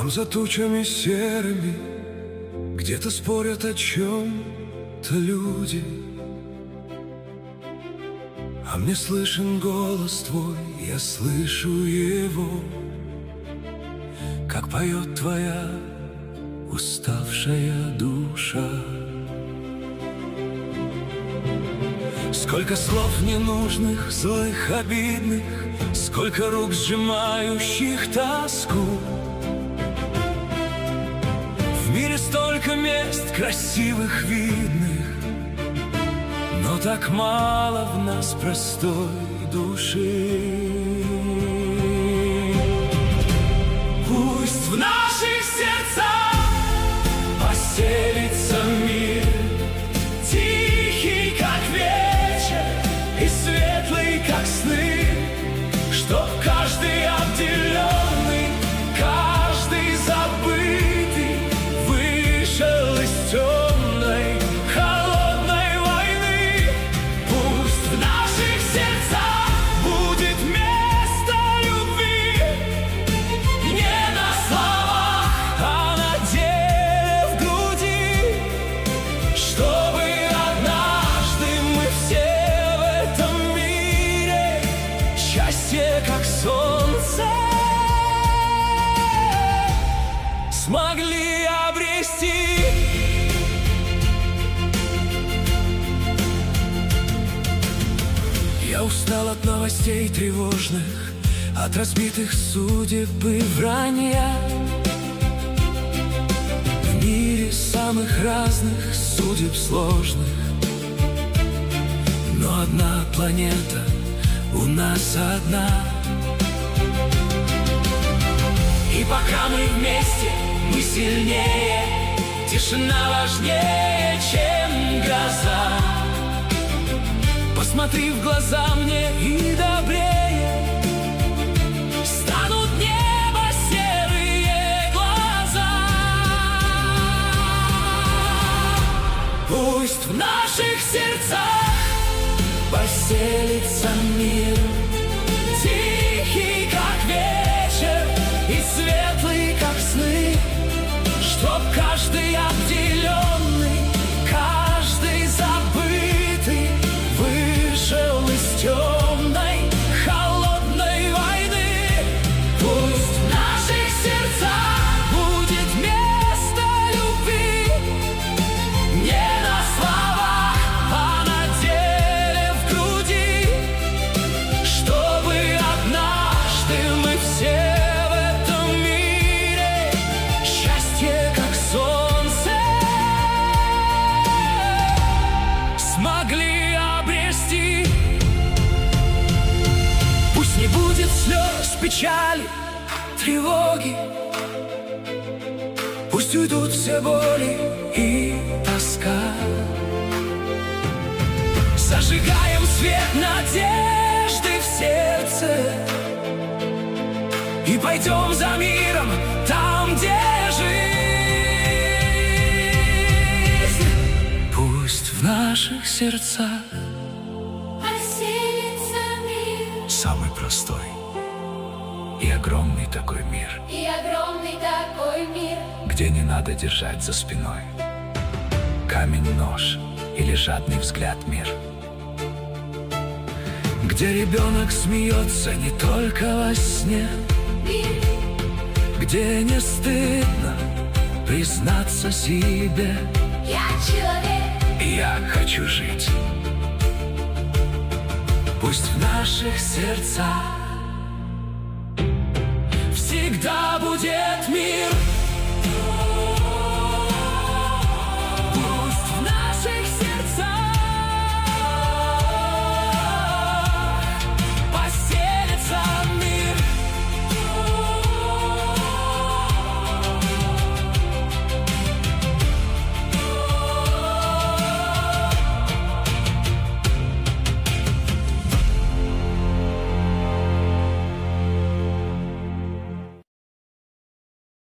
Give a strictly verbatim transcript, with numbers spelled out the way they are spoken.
Высоко за тучами серыми где-то спорят о чем-то люди, а мне слышен голос твой, я слышу его, как поет твоя уставшая душа. Сколько слов ненужных, злых, обидных, сколько рук, сжимающих тоску. В мире столько мест красивых, видных, но так мало в нас простой души. Пусть в наших сердцах поселится мир, тихий, как вечер, и светлый, как сны, чтоб каждый обделенный, каждый забытый вышел из темной, холодной войны. Пусть в наших сердцах будет место любви, не на словах, а на деле в груди, чтобы однажды мы все в этом мире счастье, как солнце, смогли обрести. Я устал от новостей тревожных, от разбитых судеб и вранья. В мире самых разных судеб сложных, но одна планета у нас одна. И пока мы вместе, мы сильнее, тишина важнее, чем гроза. Посмотри в глаза мне и добрее станут небо серые глаза. Пусть в наших сердцах поселится мир, тихий, как вечер, и светлый, как сны, чтоб каждый обделенный, каждый забытый вышел из темной, холодной войны. Пусть в наших сердцах будет место любви, не на словах, а на деле в груди, чтобы однажды мы все в этом мире счастье, как солнце, смогли обрести. Пусть не будет слез, печали, тревоги, пусть уйдут все боли и тоска. Зажигаем свет надежды в сердце и пойдем за миром там, где жизнь. Пусть в наших сердцах поселится мир, самый простой и огромный такой мир, и огромный такой мир, где не надо держать за спиной камень, нож или жадный взгляд мир, где ребенок смеется не только во сне, мир, где не стыдно признаться себе: я человек. я хочу жить. Пусть в наших сердцах всегда будет